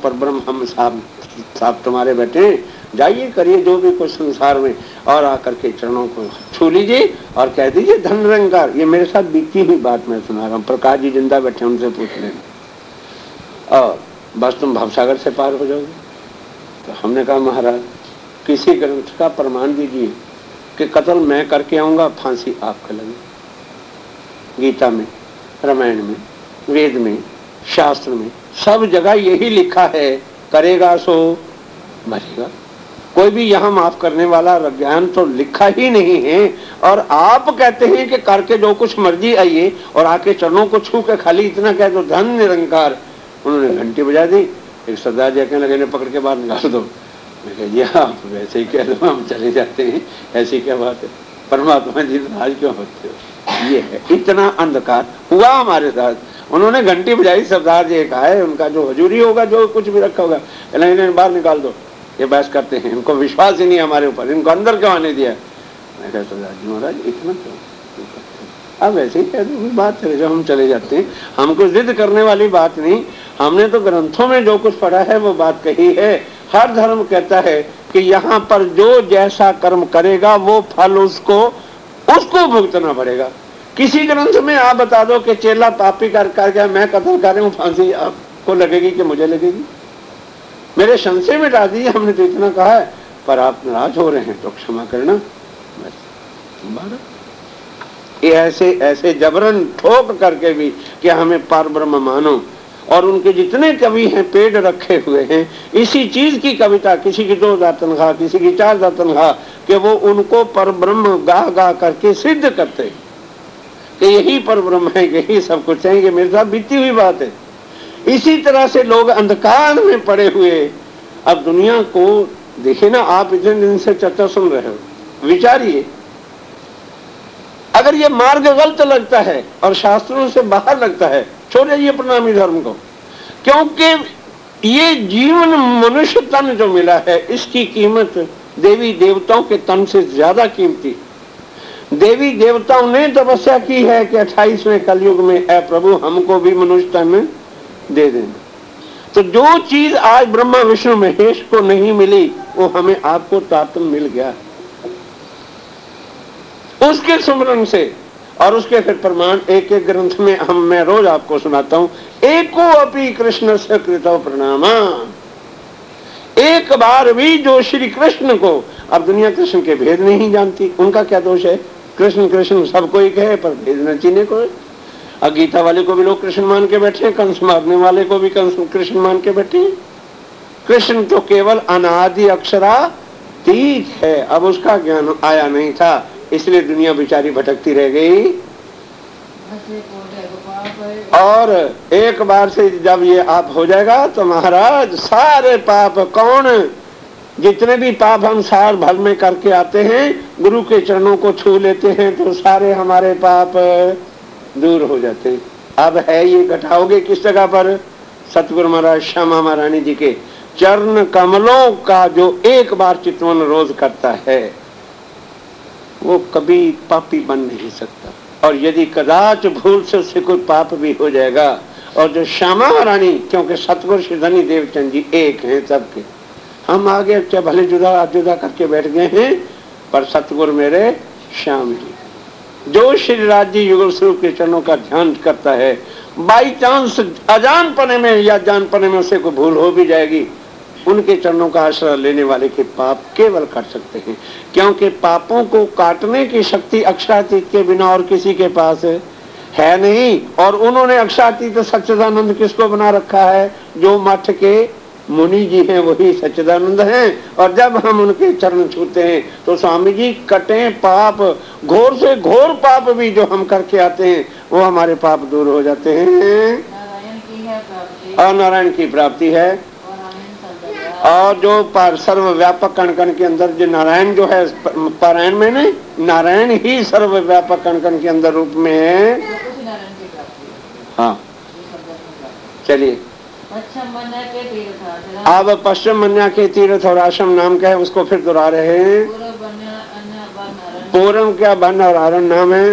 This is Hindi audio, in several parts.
पर ब्रह्म हम साहब तुम्हारे बेटे, जाइए करिए जो भी कुछ संसार में, और आकर के चरणों को छू लीजिए और कह दीजिए धन निरंकार। ये मेरे साथ बीती हुई बात मैं सुना रहा हूँ, प्रकाश जी जिंदा बैठे उनसे पूछ लेना, और बस तुम भवसागर से पार हो जाओगे। तो हमने कहा महाराज किसी ग्रंथ का प्रमाण दीजिए कि कत्ल मैं करके आऊंगा, फांसी आपका लगे। गीता में, रामायण में, वेद में, शास्त्र में, सब जगह यही लिखा है, करेगा सो मरेगा। कोई भी यहाँ माफ करने वाला ज्ञान तो लिखा ही नहीं है। और आप कहते हैं कि करके जो कुछ मर्जी आइए, और आके चरणों को छू के खाली इतना कह दो धन निरंकार। उन्होंने घंटी बजा दी, एक सरदार जी कहने लगे पकड़ के बाहर निकाल दो। मैं कह दिया आप वैसे ही कह दो, हम चले जाते हैं, ऐसी क्या बात है, परमात्मा जी नाराज क्यों होते हो। ये है, इतना अंधकार हुआ हमारे साथ। उन्होंने घंटी बजाई, सरदार जी कहा है उनका जो हजूरी होगा, जो कुछ भी रखा होगा, इन्हें बाहर निकाल दो, ये बहस करते हैं, इनको विश्वास ही नहीं हमारे ऊपर, इनको अंदर क्यों आने दिया। मैं कहा सरदार जी महाराज इतना क्यों, अब ऐसे ही कह दो बात चले जाओ, हम चले जाते हैं। हमको जिद करने वाली बात नहीं, हमने तो ग्रंथों में जो कुछ पढ़ा है वो बात कही है। हर धर्म कहता है कि यहाँ पर जो जैसा कर्म करेगा वो फल उसको भुगतना पड़ेगा। किसी ग्रंथ में आप बता दो कि चेला पापी कर गया, मैं कत्ल कर रहा हूँ, फांसी आपको लगेगी कि मुझे लगेगी। मेरे संशय मिटा दीजिए, हमने तो इतना कहा है, पर आप नाराज हो रहे हैं तो क्षमा करना। बस ये ऐसे जबरन ठोक करके भी कि हमें पार ब्रह्म मानो। और उनके जितने कवि हैं पेड़ रखे हुए हैं इसी चीज की कविता, किसी की 2000 तनख्वाह, किसी की 4000 तनख्वाह, कि वो उनको पर ब्रह्म गा करके सिद्ध करते कि यही पर ब्रह्म है, यही सब कुछ है। ये मेरे साथ बीती हुई बात है। इसी तरह से लोग अंधकार में पड़े हुए, अब दुनिया को देखिए ना, आप इतने दिन से चर्चा सुन रहे हो, विचारिए अगर ये मार्ग गलत लगता है और शास्त्रों से बाहर लगता है, छोड़ जाइए प्रणामी धर्म को। क्योंकि ये जीवन मनुष्य तन जो मिला है इसकी कीमत देवी देवताओं के तन से ज्यादा कीमती। देवी देवताओं ने तपस्या की है कि 28वें कलयुग में ऐ प्रभु हमको भी मनुष्य तन दे देना। तो जो चीज आज ब्रह्मा विष्णु महेश को नहीं मिली वो हमें आपको तातम मिल गया उसके सुमरन से। और उसके फिर प्रमाण एक एक ग्रंथ में मैं रोज आपको सुनाता हूं। एको अपि कृष्ण से कृतो प्रणामा, एक बार भी जो श्री कृष्ण को, अब दुनिया कृष्ण के भेद नहीं जानती, उनका क्या दोष है। कृष्ण कृष्ण सबको ही कहे पर भेद न चीने को। अब गीता वाले को भी लोग कृष्ण मान के बैठे हैं, कंस मारने वाले को भी कृष्ण मान के बैठे हैं। कृष्ण तो केवल अनादि अक्षरातीत है, अब उसका ज्ञान आया नहीं था, इसलिए दुनिया बेचारी भटकती रह गई। और एक बार से जब ये आप हो जाएगा तो महाराज सारे पाप, कौन जितने भी पाप हम साल भर में करके आते हैं, गुरु के चरणों को छू लेते हैं तो सारे हमारे पाप दूर हो जाते हैं। अब है ये घटाओगे किस जगह पर, सतगुरु महाराज श्यामा महारानी जी के चरण कमलों का जो एक बार चितवन रोज करता है वो कभी पापी बन नहीं सकता। और यदि कदाच भूल से उससे कोई पाप भी हो जाएगा, और जो श्यामा महारानी, क्योंकि सतगुरु श्री धनी देवचंद जी एक हैं सबके, हम आगे चाहे भले जुदा करके बैठ गए हैं, पर सतगुरु मेरे श्याम जी, जो श्री राज्य युगल स्वरूप के चरणों का ध्यान करता है, बाई चांस अजान पने में या जान पने में उसे कोई भूल हो भी जाएगी, उनके चरणों का आश्रय लेने वाले के पाप केवल काट सकते हैं। क्योंकि पापों को काटने की शक्ति अक्षरातीत के बिना और किसी के पास है नहीं। और उन्होंने अक्षरातीत सच्चिदानंद किसको बना रखा है, जो मठ के मुनि जी हैं वही सच्चिदानंद हैं। और जब हम उनके चरण छूते हैं तो स्वामी जी कटे पाप, घोर से घोर पाप भी जो हम करके आते हैं वो हमारे पाप दूर हो जाते हैं और नारायण की प्राप्ति है। और जो सर्वव्यापक कण कण के अंदर जो नारायण जो है पारायण में नहीं, नारायण ही सर्वव्यापक कण कण के अंदर रूप में है। हाँ चलिए, अब पश्चिम मन्या के तीर्थ और आश्रम नाम का है, उसको फिर दोहरा रहे हैं। पूर्व क्या बन और आरण नाम है,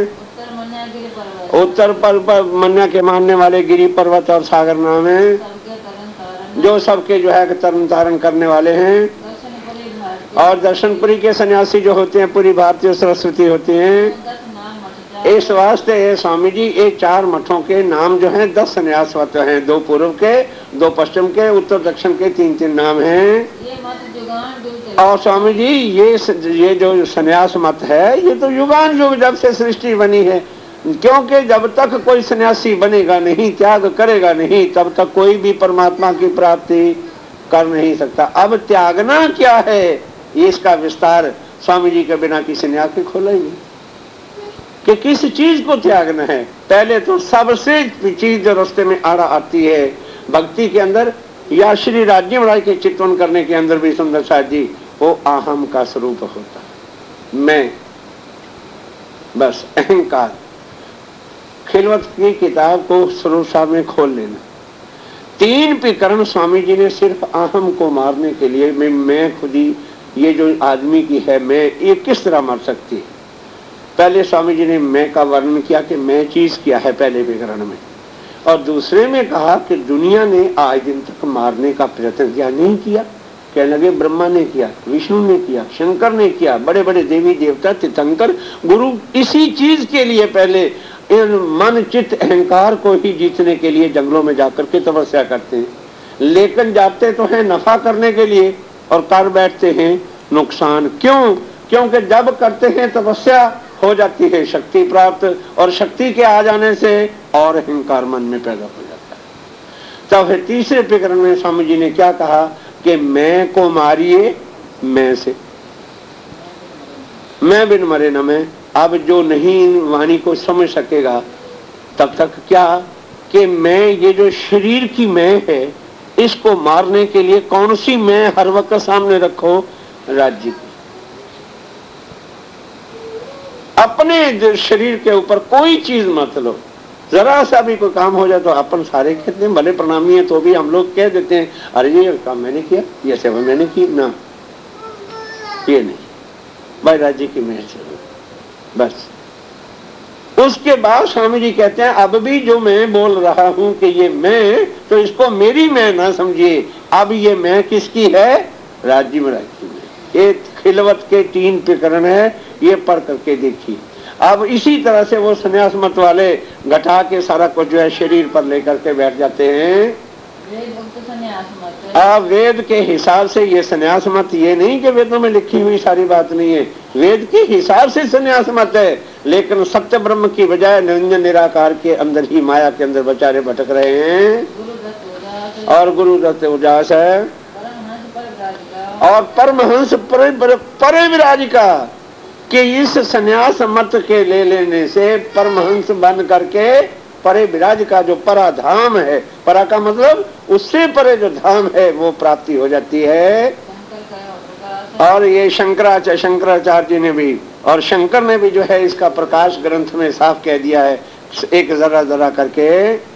उत्तर पर मन्या के मानने वाले गिरी पर्वत और सागर नाम है। जो सबके जो है तरण तारण करने वाले हैं। और दर्शनपुरी के सन्यासी जो होते हैं पूरी भारतीय सरस्वती होती हैं। इस वास्ते ये स्वामी जी ये 4 मठों के नाम जो हैं 10 सन्यास मत हैं, 2 पूर्व के, 2 पश्चिम के, उत्तर दक्षिण के 3-3 नाम हैं। और स्वामी जी ये जो सन्यास मत है ये तो युगान युग जब से सृष्टि बनी है, क्योंकि जब तक कोई सन्यासी बनेगा नहीं, त्याग करेगा नहीं, तब तक कोई भी परमात्मा की प्राप्ति कर नहीं सकता। अब त्यागना क्या है इसका विस्तार स्वामी जी के बिना किसी ने आंखें खोलेंगे कि किस चीज को त्यागना है। पहले तो सबसे चीज जो रास्ते में आड़ा आती है भक्ति के अंदर या श्री राज्य महाराज के चिंतन करने के अंदर भी सुंदर साथ जी, वो अहम का स्वरूप होता है, मैं, बस अहंकार। खिलवत की किताब को स्वरूप साहब में खोल लेना। 3 प्रकरण स्वामी जी ने सिर्फ अहम को मारने के लिए, मैं खुद ही, ये जो आदमी की है मैं, ये किस तरह मर सकती है। पहले स्वामी जी ने मैं का वर्णन किया कि मैं चीज क्या है पहले प्रकरण में, और दूसरे में कहा कि दुनिया ने आज दिन तक मारने का प्रयत्न किया नहीं किया। कहने लगे ब्रह्मा ने किया, विष्णु ने किया, शंकर ने किया, बड़े बड़े देवी देवता तीर्थंकर गुरु इसी चीज के लिए पहले इन मन चित्त अहंकार को ही जीतने के लिए जंगलों में जाकर के तपस्या करते हैं, लेकिन जाते तो हैं नफा करने के लिए और कर बैठते हैं नुकसान। क्यों? क्योंकि जब करते हैं तपस्या हो जाती है शक्ति प्राप्त, और शक्ति के आ जाने से और अहंकार मन में पैदा हो जाता है। तब फिर तीसरे प्रकरण में स्वामी जी ने क्या कहा कि मैं को मारिए मैं से, मैं बिन मरे न मैं। अब जो नहीं वाणी को समझ सकेगा तब तक क्या कि मैं, ये जो शरीर की मैं है, इसको मारने के लिए कौन सी मैं हर वक्त सामने रखो? राज्य की। अपने शरीर के ऊपर कोई चीज मत लो, जरा सा भी कोई काम हो जाए तो अपन सारे कहते हैं, भले प्रणामी है तो भी हम लोग कह देते हैं अरे ये काम मैंने किया, ये सेवा मैंने की ना, ये नहीं भाई राज्य की मैं से बस। उसके बाद स्वामी जी कहते हैं अब भी जो मैं बोल रहा हूं कि ये मैं, तो इसको मेरी मैं ना समझिए। अब ये मैं किसकी है? राज्य महाराज की मैं। ये खिलवत के 3 प्रकरण है, ये पढ़ करके देखिए। अब इसी तरह से वो संन्यास मत वाले घटा के सारा कुछ जो है शरीर पर लेकर के बैठ जाते हैं। अब वेद के हिसाब से ये संन्यास मत, ये नहीं कि वेदों में लिखी हुई सारी बात नहीं है, वेद के हिसाब से संन्यास मत है, लेकिन सत्य ब्रह्म की बजाय निरंजन निराकार के अंदर ही माया के अंदर बेचारे भटक रहे हैं। और गुरु दत्त उदास है और परमहंस परे विराजिका कि इस संन्यास मत के ले लेने से परमहंस बन करके परे विराज का जो परा धाम है, परा का मतलब उससे परे जो धाम है वो प्राप्ति हो जाती है। और ये शंकराचार्य जी ने भी, और शंकर ने भी जो है इसका प्रकाश ग्रंथ में साफ कह दिया है, एक जरा जरा करके।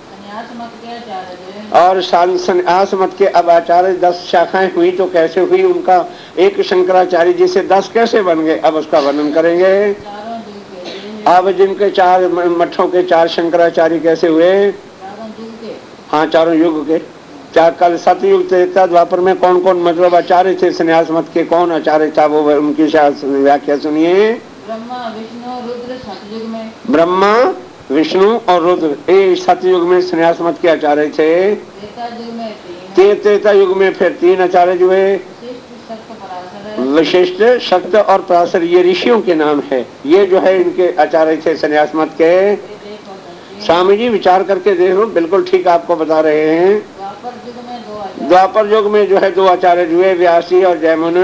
और संन्यास मत के अब आचार्य 10 शाखाएं हुई तो कैसे हुई, उनका एक शंकराचार्य जी से 10 कैसे बन गए, अब उसका वर्णन करेंगे। अब जिनके 4 मठों के 4 शंकराचार्य कैसे हुए? हाँ, चारों युग के 4, कल सतयुग त्रेता द्वापर में कौन कौन मतलब आचार्य थे संन्यास मत के, कौन आचार्य था वो उनकी व्याख्या सुनिए। ब्रह्मा विष्णु रुद्र सतयुग में, ब्रह्मा विष्णु और रुद्र ये सतयुग में संन्यास मत के आचार्य थे। त्रेता युग में फिर 3 आचार्य हुए, विशिष्ट, शक्त और पराशर, ये ऋषियों के नाम है। ये जो है इनके आचार्य थे संन्यास मत के। स्वामी जी विचार करके देख लो, बिल्कुल ठीक आपको बता रहे हैं। द्वापर युग में जो है 2 आचार्य हुए, व्यास जी और जयमुनि,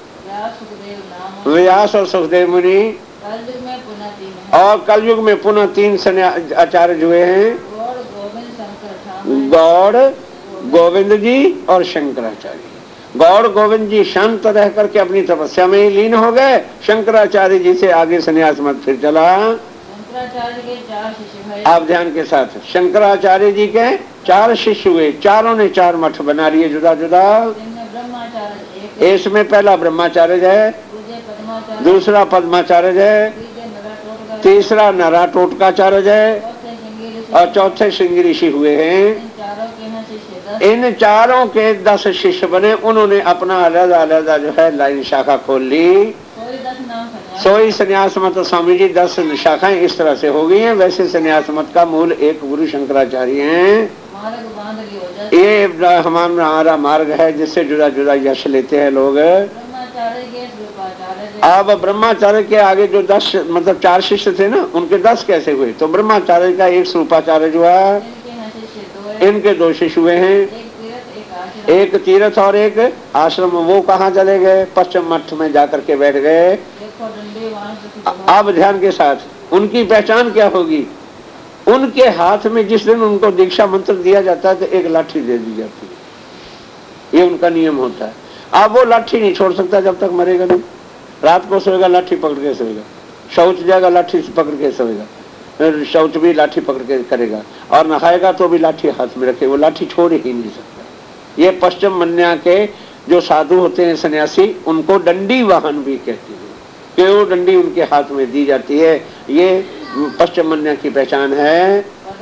व्यास और सुखदेव मुनि। और कलयुग में पुनः 3 आचार्य हुए हैं, गौड़, गोविंद जी और शंकराचार्य। गौड़ गोविंद जी शांत रह करके अपनी तपस्या में ही लीन हो गए, शंकराचार्य जी से आगे संन्यास मत फिर चला। शंकराचार्य के 4 शिष्य हुए। आप ध्यान के साथ, शंकराचार्य जी के 4 शिष्य हुए, चारों ने 4 मठ बना लिए जुदा जुदा। इसमें पहला ब्रह्माचार्य है, दूसरा पद्माचार्य है, तीसरा नरा टोटकाचार्य है और चौथे श्रृंगी ऋषि हुए हैं। इन चारों के 10 शिष्य बने। उन्होंने अपना अलग अलग जो है लाइन शाखा खोल ली। सोई संन्यास मत स्वामी जी 10 शाखाएं इस तरह से हो गई हैं। वैसे संन्यास मत का मूल एक गुरु शंकराचार्य हैं। ये हमारा मार्ग है जिससे जुदा जुदा यश लेते हैं लोग। अब ब्रह्माचार्य के आगे जो 10 मतलब 4 शिष्य थे ना, उनके 10 कैसे हुए? तो ब्रह्माचार्य का एक स्वरूपाचार्य हुआ, इनके 2 शिष्य हुए हैं, एक तीर्थ और एक आश्रम। वो कहाँ चले गए? पश्चिम मठ में जाकर के बैठ गए। अब ध्यान के साथ उनकी पहचान क्या होगी? उनके हाथ में जिस दिन उनको दीक्षा मंत्र दिया जाता है तो एक लाठी दे दी जाती है। ये उनका नियम होता है। अब वो लाठी नहीं छोड़ सकता जब तक मरेगा नहीं। रात को सोएगा लाठी पकड़ के सोएगा, शौच जाएगा लाठी से पकड़ के सोएगा, शौच भी लाठी पकड़ के करेगा, और नहाएगा तो भी लाठी हाथ में रखे, वो लाठी छोड़ ही नहीं सकता। ये पश्चिम मन्या के जो साधु होते हैं सन्यासी, उनको डंडी वाहन भी कहते हैं कि वो डंडी उनके हाथ में दी जाती है। ये पश्चिम मन्या की पहचान है।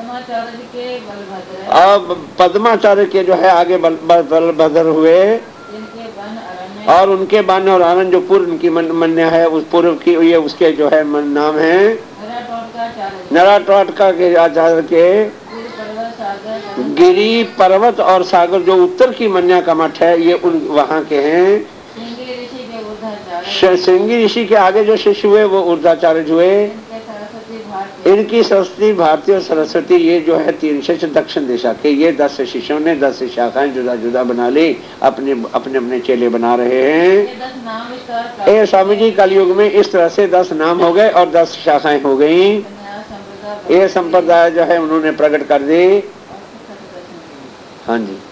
अब पद्माचार्य के जो है आगे बलभद्र हुए, और उनके बाण और आनंद जो पूर्व उनकी मन्या है, उस पूर्व की ये उसके जो है नाम है नराटोटका के आचार्य के गिरी पर्वत और सागर जो उत्तर की मन्या का मठ है, ये उन वहाँ के हैं। श्रृंगी ऋषि के आगे जो शिष्य हुए वो ऊर्ध्वाचार्य हुए। इनकी सरस्वती भारती और सरस्वती, ये जो है 3 शिष्य दक्षिण दिशा के। ये 10 शिष्यों ने 10 शाखाएं जुदा जुदा बना ली, अपने अपने अपने चेले बना रहे हैं। ये स्वामी जी कलयुग में इस तरह से 10 नाम हो गए और 10 शाखाएं हो गई। ये संप्रदाय जो है उन्होंने प्रकट कर दी। हाँ जी,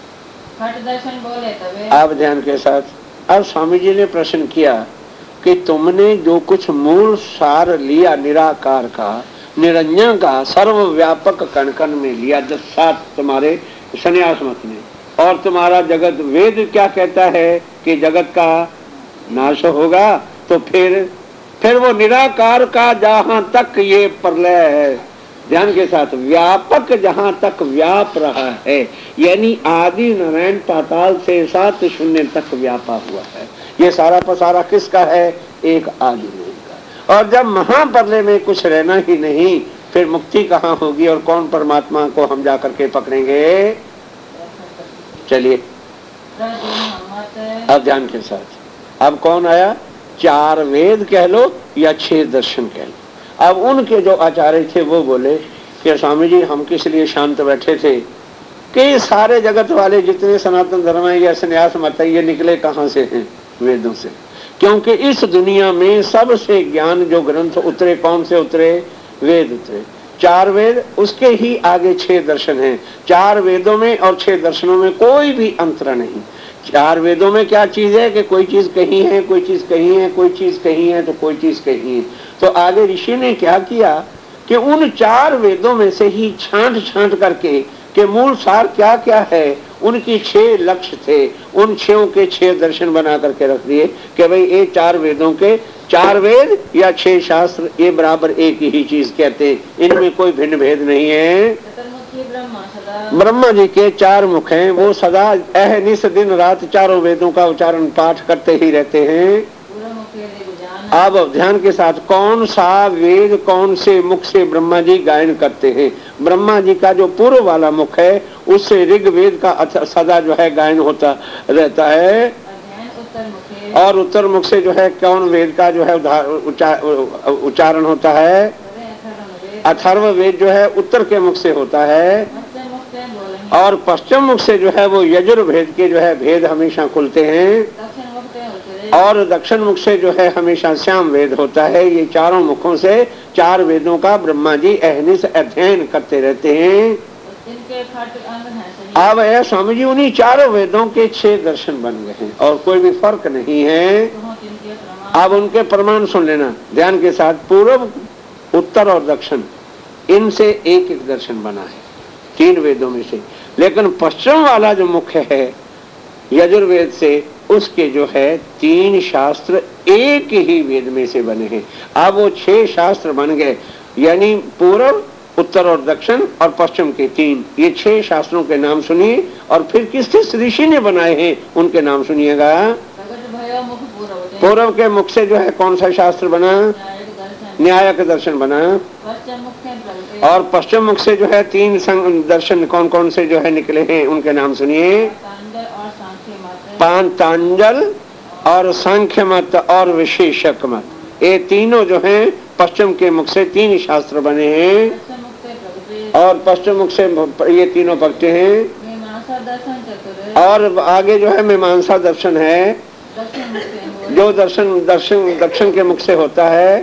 आप ध्यान के साथ। अब स्वामी जी ने प्रश्न किया कि तुमने जो कुछ मूल सार लिया निराकार का, निरंजन का, सर्वव्यापक कण कण में लिया, 10 सात तुम्हारे संन्यास मत में, और तुम्हारा जगत वेद क्या कहता है कि जगत का नाश होगा, तो फिर वो निराकार का जहां तक ये प्रलय है, ध्यान के साथ, व्यापक जहां तक व्याप रहा है, यानी आदि नारायण पाताल से 7 शून्य तक व्यापा हुआ है। ये सारा पसारा किसका है? एक आदि का। और जब महाप्रलय में कुछ रहना ही नहीं, फिर मुक्ति कहाँ होगी और कौन परमात्मा को हम जाकर के पकड़ेंगे? चलिए अब ध्यान के साथ, अब कौन आया? 4 वेद कह लो या 6 दर्शन कह लो। अब उनके जो आचार्य थे वो बोले कि स्वामी जी हम किस लिए शांत बैठे थे कि सारे जगत वाले जितने सनातन धर्म है या संन्यास मत है, ये निकले कहाँ से हैं? वेदों से। क्योंकि इस दुनिया में सबसे ज्ञान जो ग्रंथ उतरे, कौन से उतरे? वेद उतरे। 4 वेद, उसके ही आगे 6 दर्शन हैं। 4 वेदों में और 6 दर्शनों में कोई भी अंतर नहीं। 4 वेदों में क्या चीज है कि कोई चीज कहीं है, कोई चीज कहीं है, कोई चीज कहीं है, तो कोई चीज कहीं है। तो आगे ऋषि ने क्या किया कि उन 4 वेदों में से ही छांट छांट करके कि मूल सार क्या क्या है, उनकी 6 लक्ष्य थे, उन 6 के 6 दर्शन बना करके रख दिए कि भाई ये 4 वेदों के 4 वेद या 6 शास्त्र ये बराबर एक ही चीज कहते हैं, इनमें कोई भिन्न भेद नहीं है। ब्रह्मा जी के 4 मुख हैं, वो सदा अहनिश दिन रात चारों वेदों का उच्चारण पाठ करते ही रहते हैं। अब ध्यान के साथ, कौन सा वेद कौन से मुख से ब्रह्मा जी गायन करते हैं? ब्रह्मा जी का जो पूर्व वाला मुख है उससे ऋग्वेद का सदा जो है गायन होता रहता है, और उत्तर मुख से जो है कौन वेद का जो है उच्चारण होता है? अथर्व वेद जो है उत्तर के मुख से होता है, और पश्चिम मुख से जो है वो यजुर्वेद के जो है भेद हमेशा खुलते हैं, और दक्षिण मुख से जो है हमेशा श्याम वेद होता है। ये चारों मुखों से 4 वेदों का ब्रह्मा जी अहनिश अध्ययन करते रहते हैं। अब है स्वामी जी उन्हीं 4 वेदों के 6 दर्शन बन गए हैं और कोई भी फर्क नहीं है। अब उनके प्रमाण सुन लेना ध्यान के साथ। पूर्व, उत्तर और दक्षिण, इनसे एक एक दर्शन बना है 3 वेदों में से, लेकिन पश्चिम वाला जो मुख्य है यजुर्वेद से, उसके जो है 3 शास्त्र एक ही वेद में से बने हैं। अब वो 6 शास्त्र बन गए, यानी पूर्व, उत्तर और दक्षिण और पश्चिम के 3, ये 6 शास्त्रों के नाम सुनिए और फिर किस ऋषि ने बनाए हैं उनके नाम सुनिएगा। पूर्व के मुख से जो है कौन सा शास्त्र बना? न्यायक दर्शन बना। और पश्चिम मुख से जो है 3 दर्शन कौन कौन से जो है निकले हैं उनके नाम सुनिए। पांतांजल और सांख्य मत और विशेषक मत, ये तीनों जो हैं पश्चिम के मुख से 3 शास्त्र बने हैं और पश्चिम मुख से ये तीनों पढ़ते हैं। और आगे जो है मीमांसा दर्शन है जो दक्षिण के मुख से होता है।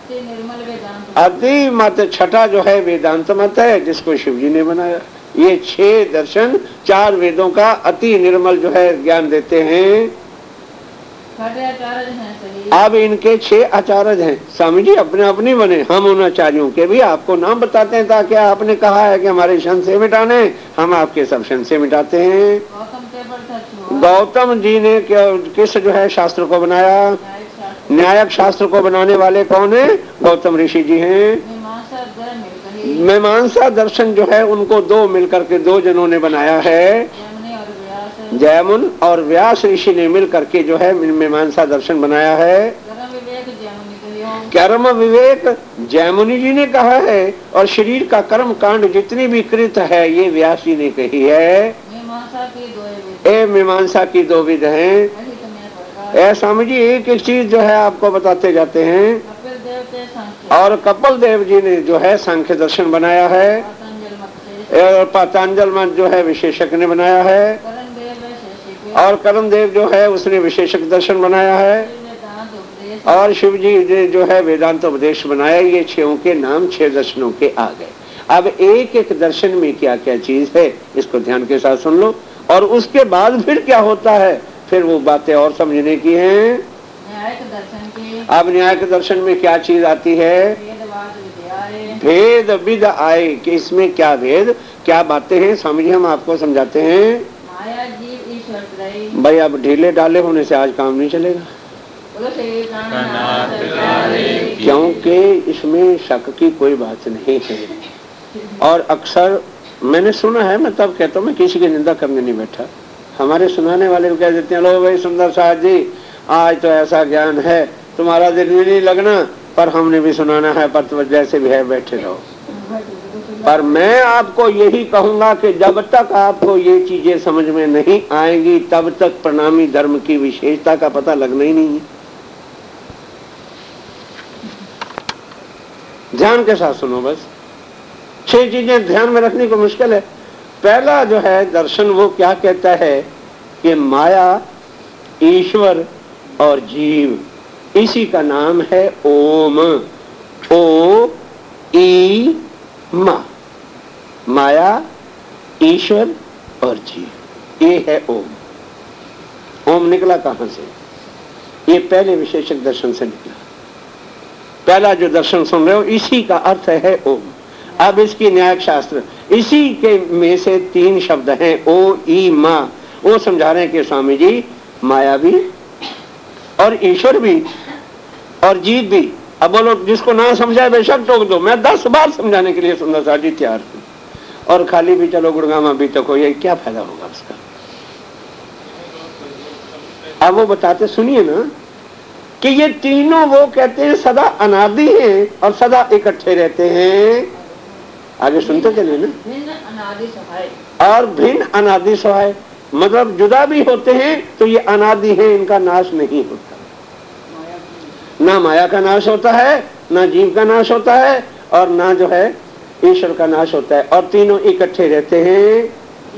अति मत छठा जो है वेदांत मत है जिसको शिव जी ने बनाया। ये 6 दर्शन 4 वेदों का अति निर्मल जो है ज्ञान देते हैं। अब इनके 6 आचार्य हैं। स्वामी जी अपने अपनी बने, हम उन आचार्यों के भी आपको नाम बताते हैं ताकि आपने कहा है कि हमारे संशय मिटाने, हम आपके सब संशय मिटाते हैं। गौतम जी ने किस जो है शास्त्र को बनाया? न्यायक शास्त्र को बनाने वाले कौन है? गौतम ऋषि जी हैं। मीमांसा दर्शन जो है उनको 2 मिलकर के 2 जनों ने बनाया है। जयमुन और व्यास ऋषि ने मिलकर के जो है मीमांसा दर्शन बनाया है। कर्म विवेक जयमुनि जी ने कहा है और शरीर का कर्म कांड जितनी भी कृत है ये व्यास जी ने कही है। मीमांसा की 2 विध हैं। स्वामी जी एक एक चीज जो है आपको बताते जाते हैं। और कपिल देव जी ने जो है सांख्य दर्शन बनाया है और पातंजल मत जो है विशेषक ने बनाया है। और करण देव जो है उसने विशेषक दर्शन बनाया है। और शिव जी जो है वेदांत उपदेश बनाया। ये 6 के नाम 6 दर्शनों के आ गए। अब एक एक दर्शन में क्या क्या चीज है इसको ध्यान के साथ सुन लो और उसके बाद फिर क्या होता है फिर वो बातें और समझने की हैं। अब न्यायिक दर्शन में क्या चीज आती है? भेद विद आए कि इसमें क्या भेद क्या बातें हैं स्वामी जी हम आपको समझाते हैं। भाई अब ढीले डाले होने से आज काम नहीं चलेगा क्योंकि इसमें शक की कोई बात नहीं है। और अक्सर मैंने सुना है, मैं तब कहता हूँ मैं किसी की निंदा करने नहीं बैठा। हमारे सुनाने वाले कह देते हैं लो भाई सुंदर साहब जी आज तो ऐसा ज्ञान है तुम्हारा दिल भी नहीं लगना पर हमने भी सुनाना है पर जैसे भी है बैठे रहो। पर मैं आपको यही कहूंगा कि जब तक आपको ये चीजें समझ में नहीं आएंगी तब तक प्रणामी धर्म की विशेषता का पता लगना ही नहीं है। ध्यान के साथ सुनो बस। 6 चीजें ध्यान में रखने को मुश्किल है। पहला जो है दर्शन वो क्या कहता है कि माया ईश्वर और जीव इसी का नाम है ओम। ओ ई मा, माया ईश्वर और जीव ये है ओम। ओम निकला कहां से? ये पहले विशेषक दर्शन से निकला। पहला जो दर्शन सुन रहे हो इसी का अर्थ है ओम। अब इसकी न्यायिक शास्त्र इसी के में से 3 शब्द हैं ओ ई मा। वो समझा रहे हैं कि स्वामी जी माया भी और ईश्वर भी और जीव भी। अब बोलो जिसको ना समझाए बेशक टोक दो, मैं 10 बार समझाने के लिए सुंदर साहब जी तैयार हूं। और खाली भी चलो गुड़गामा भी तक हो, ये क्या फायदा होगा उसका? अब वो बताते सुनिए ना कि ये तीनों वो कहते हैं सदा अनादि हैं और सदा इकट्ठे रहते हैं। आगे सुनते चले ना। और भिन्न अनादि सहाय मतलब जुदा भी होते हैं तो ये अनादि हैं, इनका नाश नहीं होता। ना माया का नाश होता है, ना जीव का नाश होता है और ना जो है ईश्वर का नाश होता है और तीनों इकट्ठे रहते हैं।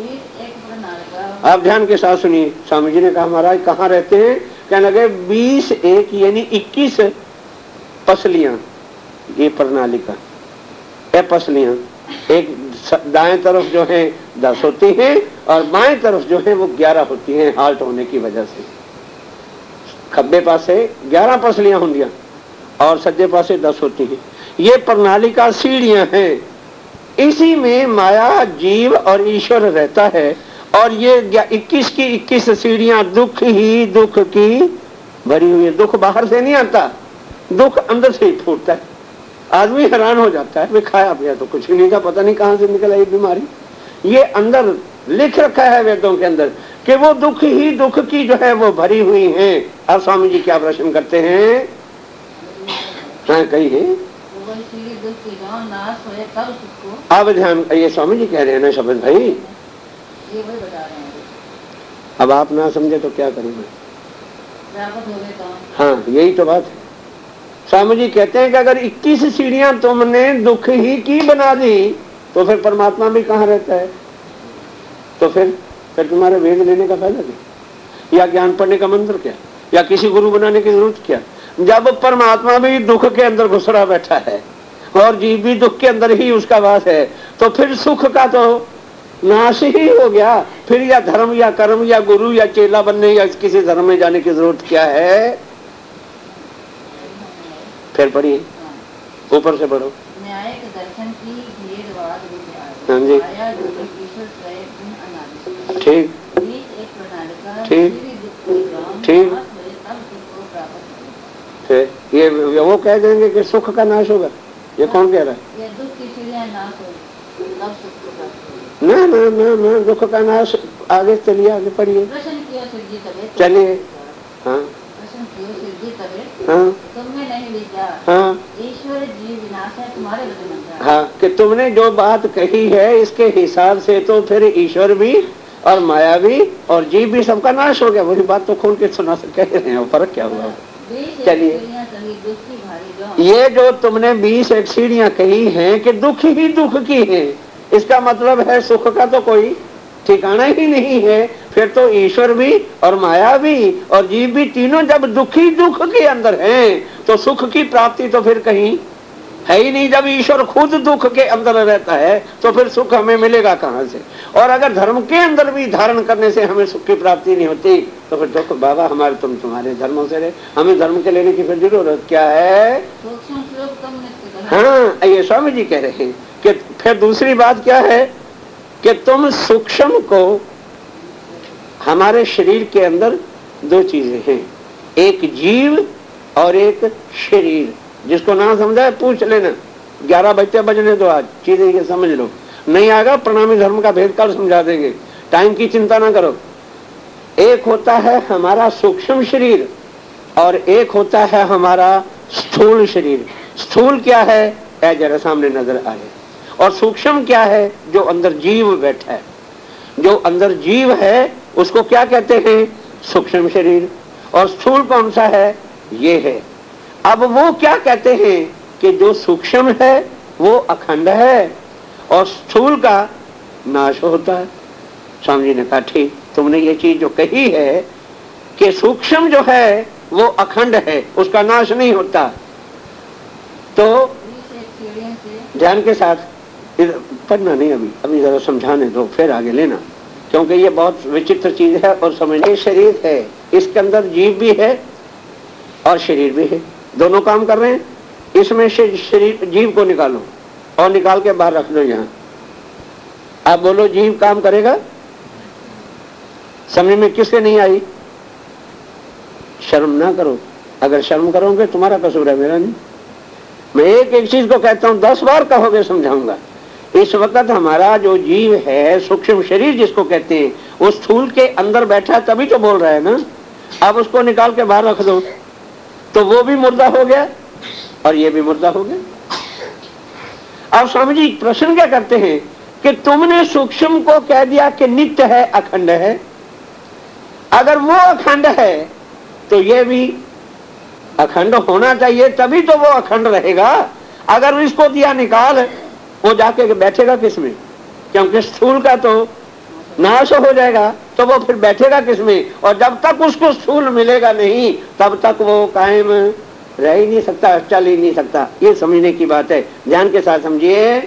आप ध्यान के साथ सुनिए। स्वामी जी ने कहा महाराज कहाँ रहते हैं? कहने लगे 20 एक यानी 21 पसलियां ये प्रणालिका है। पसलियां एक दाएं तरफ जो है 10 होती हैं और बाएं तरफ जो है वो 11 होती हैं हाल्ट होने की वजह से। खब्बे पासे 11 पसलियां होंगी और सज्जे पासे 10 होती हैं। ये प्रणालिका सीढ़ियां हैं। इसी में माया जीव और ईश्वर रहता है और ये 21 की 21 सीढ़ियां दुख ही दुख की भरी हुई है। दुख बाहर से नहीं आता, दुख अंदर से ही फूटता है। आदमी हैरान हो जाता है, वे खाया पिया तो कुछ ही नहीं था, पता नहीं कहां से निकला ये बीमारी। ये अंदर लिख रखा है वेदों के अंदर कि वो दुख ही दुख की जो है वो भरी हुई है। अब स्वामी जी क्या प्रश्न करते हैं? हाँ कहिए। अब ध्यान, ये स्वामी जी कह रहे हैं ना शब्द भाई, ये वही बता रहे हैं। अब आप ना समझे तो क्या करूं मैं? हाँ यही तो बात है। स्वामी जी कहते हैं कि अगर 21 सीढ़ियां तुमने दुख ही की बना दी तो फिर परमात्मा भी कहाँ रहता है? तो फिर तुम्हारे वेद लेने का फायदा क्या, या ज्ञान पढ़ने का मंत्र क्या, या किसी गुरु बनाने की जरूरत क्या? जब परमात्मा भी दुख के अंदर घुसरा बैठा है और जीव भी दुख के अंदर ही उसका वास है, तो फिर सुख का तो नाश ही हो गया। फिर या धर्म या कर्म या गुरु या चेला बनने या किसी धर्म में जाने की जरूरत क्या है? फिर पढ़िए, ऊपर से पढ़ो। न्यायिक दर्शन की भेदवाद विचार। हाँ जी ठीक ठीक ठीक। फिर ये वो कह देंगे कि सुख का नाश होगा, ये कौन कह रहा है? ये दुख की सीढ़ियां नाश होगी तब सुख को प्राप्त होगा। ना ना ना ना, दुख का नाश। आगे चलिए, आगे पढ़िए, प्रश्न किया सिद्धि तबे। चलिए। हाँ प्रश्न किया सिद्धि तबे। हाँ तुमने नहीं विचार। हाँ ईश्वर जीव विनाश है तुम्हारे वचन। हाँ, कि तुमने जो बात कही है इसके हिसाब से तो फिर ईश्वर भी और माया भी और जीव भी सबका नाश हो गया। वही बात तो खोल के सुना कह रहे हैं, फर्क क्या हुआ? चलिए, ये जो तुमने 20 सीढ़ियां कही हैं कि दुख ही दुख की है, इसका मतलब है सुख का तो कोई ठिकाना ही नहीं है। फिर तो ईश्वर भी और माया भी और जीव भी तीनों जब दुखी दुख के अंदर हैं तो सुख की प्राप्ति तो फिर कहीं है ही नहीं। जब ईश्वर खुद दुख के अंदर रहता है तो फिर सुख हमें मिलेगा कहां से? और अगर धर्म के अंदर भी धारण करने से हमें सुख की प्राप्ति नहीं होती तो फिर दुख बाबा हमारे तुम्हारे धर्मों से रहे, हमें धर्म के लेने की फिर जरूरत क्या है? हाँ, ये स्वामी जी कह रहे हैं कि फिर दूसरी बात क्या है कि तुम सूक्ष्म को, हमारे शरीर के अंदर दो चीजें हैं, एक जीव और एक शरीर। जिसको ना समझा है पूछ लेना, 11 बजने दो, आज चीजें ये समझ लो। नहीं आएगा प्रणामी धर्म का भेद कल समझा देंगे, टाइम की चिंता ना करो। एक होता है हमारा सूक्ष्म शरीर और एक होता है हमारा स्थूल शरीर। स्थूल क्या है? ऐ जरा सामने नजर आए। और सूक्ष्म क्या है? जो अंदर जीव बैठा है। जो अंदर जीव है उसको क्या कहते हैं? सूक्ष्म शरीर। और स्थूल कौन सा है? ये है। अब वो क्या कहते हैं कि जो सूक्ष्म है वो अखंड है और स्थूल का नाश होता है। स्वामी जी ने कहा ठीक, तुमने ये चीज जो कही है कि सूक्ष्म जो है वो अखंड है, उसका नाश नहीं होता, तो ध्यान के साथ पढ़ना नहीं, अभी जरा समझाने दो, फिर आगे लेना, क्योंकि ये बहुत विचित्र चीज है। और समझने, शरीर है, इसके अंदर जीव भी है और शरीर भी है, दोनों काम कर रहे हैं। इसमें से शरीर जीव को निकालो और निकाल के बाहर रख दो यहाँ। आप बोलो जीव काम करेगा? समझ में किससे नहीं आई? शर्म ना करो, अगर शर्म करोगे तुम्हारा कसूर है, मेरा नहीं। मैं एक एक चीज को कहता हूं, 10 बार कहोगे समझाऊंगा। इस वक्त हमारा जो जीव है, सूक्ष्म शरीर जिसको कहते हैं, वो स्थूल के अंदर बैठा है, तभी तो बोल रहा है ना। अब उसको निकाल के बाहर रख दो तो वो भी मुर्दा हो गया और ये भी मुर्दा हो गया। अब स्वामी जी प्रश्न क्या करते हैं कि तुमने सूक्ष्म को कह दिया कि नित्य है, अखंड है। अगर वो अखंड है तो ये भी अखंड होना चाहिए, तभी तो वो अखंड रहेगा। अगर इसको दिया निकाल, वो जाके बैठेगा किसमें? क्योंकि स्थूल का तो नाश हो जाएगा, तो वो फिर बैठेगा किसमें? और जब तक उसको स्थूल मिलेगा नहीं तब तक वो कायम रह ही नहीं सकता, चल ही नहीं सकता। ये समझने की बात है, ध्यान के साथ समझिए।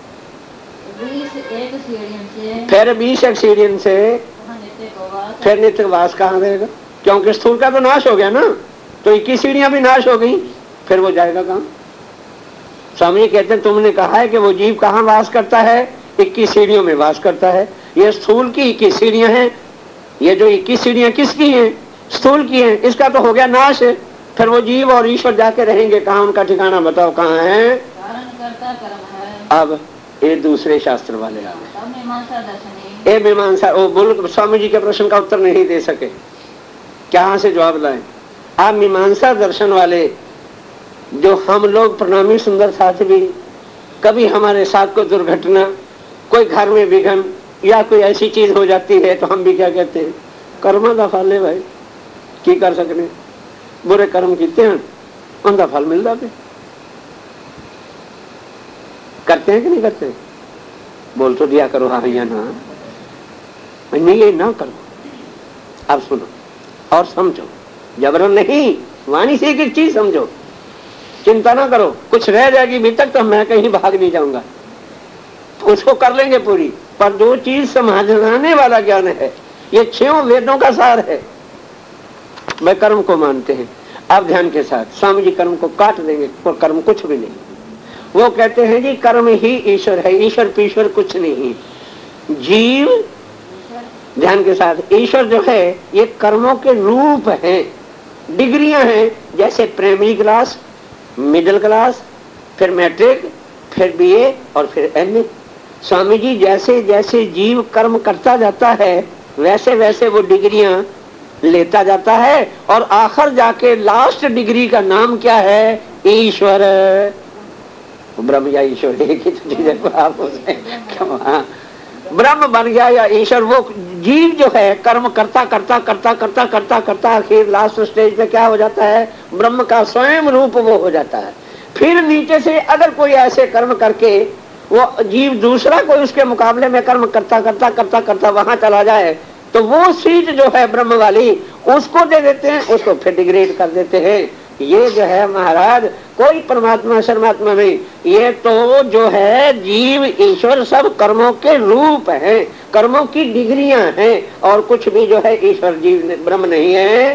फिर 20 एक्सीडेंट से फिर नित्य वास कहाँ रहेगा? क्योंकि स्थूल का तो नाश हो गया ना, तो 21 सीढ़ियां भी नाश हो गई, फिर वो जाएगा कहाँ? स्वामी कहते हैं तुमने कहा है कि वो जीव कहाँ वास करता है? 21 सीढ़ियों में वास करता है। ये स्थूल की 21 सीढ़ियां हैं। ये जो 21 सीढ़ियां किसकी हैं? स्थूल की हैं। इसका तो हो गया नाश, फिर वो जीव और ईश्वर जाके रहेंगे कहाँ? उनका ठिकाना बताओ कहाँ है? करता कर्म है। अब ये दूसरे शास्त्र वाले आ गए। तब मीमांसा दर्शन ये मीमांसा वो बोल स्वामी जी के प्रश्न का उत्तर नहीं दे सके, कहाँ से जवाब लाए। आप मीमांसा दर्शन वाले, जो हम लोग प्रणामी सुंदर साथ भी कभी हमारे साथ कोई दुर्घटना, कोई घर में विघन या कोई ऐसी चीज हो जाती है तो हम भी क्या कहते हैं, कर्म दा फल है भाई, की कर सकने, बुरे कर्म किते हैं उनका फल मिल जाते। करते हैं कि नहीं करते? बोल तो दिया करो हाँ या ना, नहीं ये ना करो। अब सुनो और समझो, जबरन नहीं, वाणी से एक चीज समझो, चिंता ना करो, कुछ रह जाएगी अभी तक तो मैं कहीं भाग नहीं जाऊंगा, उसको कर लेंगे पूरी। पर जो चीज समझाने वाला ज्ञान है, ये 6 वेदों का सार है। वे कर्म को मानते हैं। अब ध्यान के साथ स्वामी जी कर्म को काट देंगे, और कर्म कुछ भी नहीं। वो कहते हैं जी कर्म ही ईश्वर है, ईश्वर पीश्वर कुछ नहीं। जीव, ध्यान के साथ, ईश्वर जो है ये कर्मों के रूप हैं, डिग्रियां हैं, जैसे प्राइमरी क्लास, मिडिल क्लास, फिर मैट्रिक, फिर बीए और फिर एमए। स्वामी जी जैसे जैसे जीव कर्म करता जाता है वैसे वैसे वो डिग्रियां लेता जाता है, और आखिर जाके लास्ट डिग्री का नाम क्या है, ईश्वर। ब्रह्म या ईश्वर एक ही तो चीज है, आप ब्रह्म बन गया या ईश्वर। वो जीव जो है कर्म करता करता करता करता करता करता आखिर लास्ट स्टेज पे क्या हो जाता है, ब्रह्म का स्वयं रूप वो हो जाता है। फिर नीचे से अगर कोई ऐसे कर्म करके वो जीव दूसरा कोई उसके मुकाबले में कर्म करता करता करता करता वहां चला जाए, तो वो सीट जो है ब्रह्म वाली उसको दे देते हैं, उसको फिर डिग्रेड कर देते हैं। ये जो है महाराज कोई परमात्मा शर्मात्मा नहीं, ये तो जो है जीव ईश्वर सब कर्मों के रूप हैं, कर्मों की डिग्रियां हैं, और कुछ भी जो है ईश्वर जीव ब्रह्म नहीं है,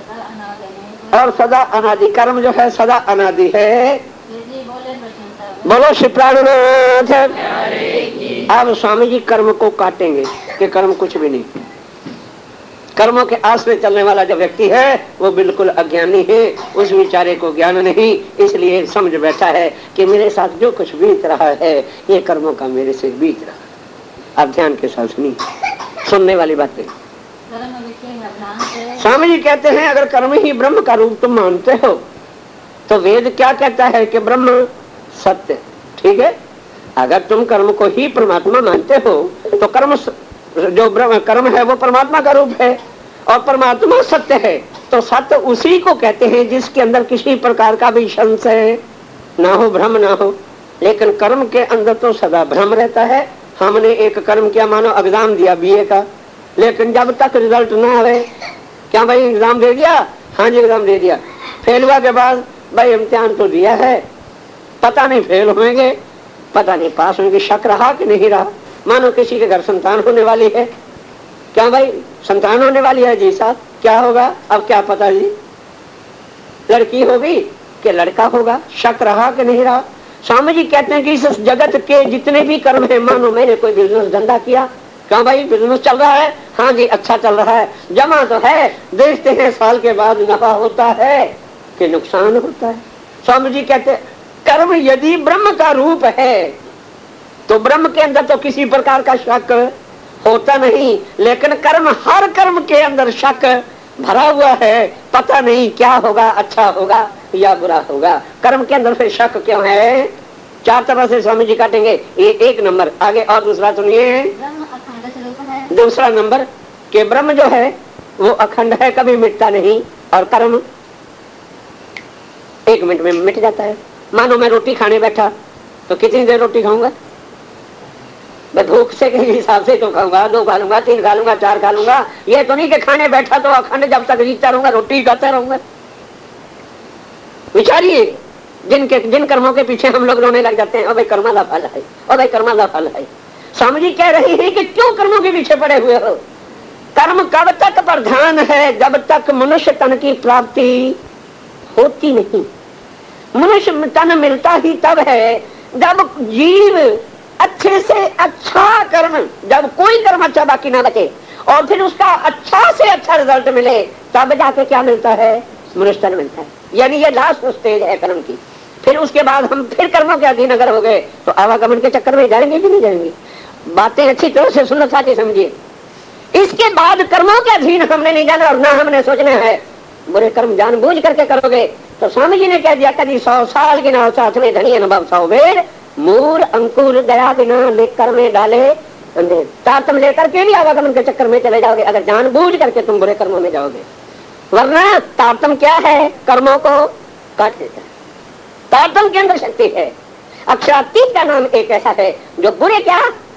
और सदा अनादि। कर्म जो है सदा अनादि है। बोलो श्री प्राणनाथ। अब स्वामी जी कर्म को काटेंगे कि कर्म कुछ भी नहीं। कर्मों के आश्रय चलने वाला जो व्यक्ति है वो बिल्कुल अज्ञानी है, उस विचारे को ज्ञान नहीं, इसलिए समझ बैठा है कि मेरे साथ जो कुछ बीत रहा है ये कर्मों का मेरे से बीत रहा है। अब ध्यान के साथ सुनिए, सुनने वाली बातें। स्वामी जी कहते हैं अगर कर्म ही ब्रह्म का रूप तुम मानते हो तो वेद क्या कहता है कि ब्रह्म सत्य, ठीक है। अगर तुम कर्म को ही परमात्मा मानते हो तो कर्म जो ब्रह्म कर्म है वो परमात्मा का रूप है, और परमात्मा सत्य है, तो सत्य उसी को कहते हैं जिसके अंदर किसी प्रकार का भी संशय ना हो, भ्रम ना हो। लेकिन कर्म के अंदर तो सदा भ्रम रहता है। हमने एक कर्म किया, मानो एग्जाम दिया बीए का, लेकिन जब तक रिजल्ट ना आए, क्या भाई एग्जाम दे दिया, हाँ जी एग्जाम दे दिया, फेल हुआ के बाद भाई इम्तिहान तो दिया है, पता नहीं फेल होंगे, पता नहीं पास होंगे, शक रहा कि नहीं रहा। मानो किसी के घर संतान होने वाली है, क्या भाई संतान होने वाली है जी साहब, क्या होगा, अब क्या पता जी, लड़की होगी कि लड़का होगा, शक रहा कि नहीं रहा। स्वामी जी कहते हैं कि इस जगत के जितने भी कर्म है, मानो मैंने कोई बिजनेस धंधा किया, क्या भाई बिजनेस चल रहा है, हाँ जी अच्छा चल रहा है, जमा तो है, देखते हैं साल के बाद नफा होता है कि नुकसान होता है। स्वामी जी कहते हैं कर्म यदि ब्रह्म का रूप है तो ब्रह्म के अंदर तो किसी प्रकार का शक होता नहीं, लेकिन कर्म, हर कर्म के अंदर शक भरा हुआ है, पता नहीं क्या होगा, अच्छा होगा या बुरा होगा। कर्म के अंदर फिर शक क्यों है? 4 तरह से स्वामी जी काटेंगे। ये 1 नंबर। आगे और दूसरा सुनिए, दूसरा नंबर के ब्रह्म जो है वो अखंड है, कभी मिटता नहीं, और कर्म 1 मिनट में मिट जाता है। मानो मैं रोटी खाने बैठा तो कितनी देर रोटी खाऊंगा, मैं भूख से के हिसाब से तो खाऊंगा, 2 खा लूंगा, 3 खा लूंगा, 4 खा लूंगा, ये तो नहीं कि खाने बैठा तो अखंड जब तक जीता रहूंगा रोटी खाता रहूंगा। विचारिए जिन कर्मों के पीछे हम लोग रोने लग जाते हैं, अबे कर्मा दा फल है, अबे कर्मा दा फल है। स्वामी जी कह रहे हैं कि क्यों कर्मों के पीछे पड़े हुए हो? कर्म कब तक प्रधान है? जब तक मनुष्य तन की प्राप्ति होती नहीं। मनुष्य तन मिलता ही तब है जब जीव अच्छे से अच्छा कर्म, जब कोई कर्म अच्छा बाकी ना बचे, और फिर उसका अच्छा से अच्छा रिजल्ट मिले, तब जाके क्या मिलता है? मनुष्य तन मिलता है। यानी ये लास्ट स्टेज है कर्म की। फिर उसके बाद हम फिर कर्मों के अधीन अगर हो गए तो आवागमन के चक्कर में जाएंगे कि नहीं जाएंगे? बातें अच्छी तरह से सुनना साथी समझिए। इसके बाद कर्मों के अधीन हमने नहीं जाना और ना हमने सोचना है। बुरे कर्म जानबूझ करके करोगे तो स्वामी जी ने कह दिया कभी 100 साल की ना साथ में धनी अनुभव 100 बेर मूर अंकुर गया बिना लेकर में डाले तारतम लेकर के भी आवागमन के चक्कर में चले जाओगे अगर जानबूझ करके तुम बुरे कर्मों में जाओगे। वरना तारतम क्या है? कर्मों को काट देता है। तारतम के अंदर शक्ति है। अक्षरातीत का नाम एक ऐसा है जो बुरे क्या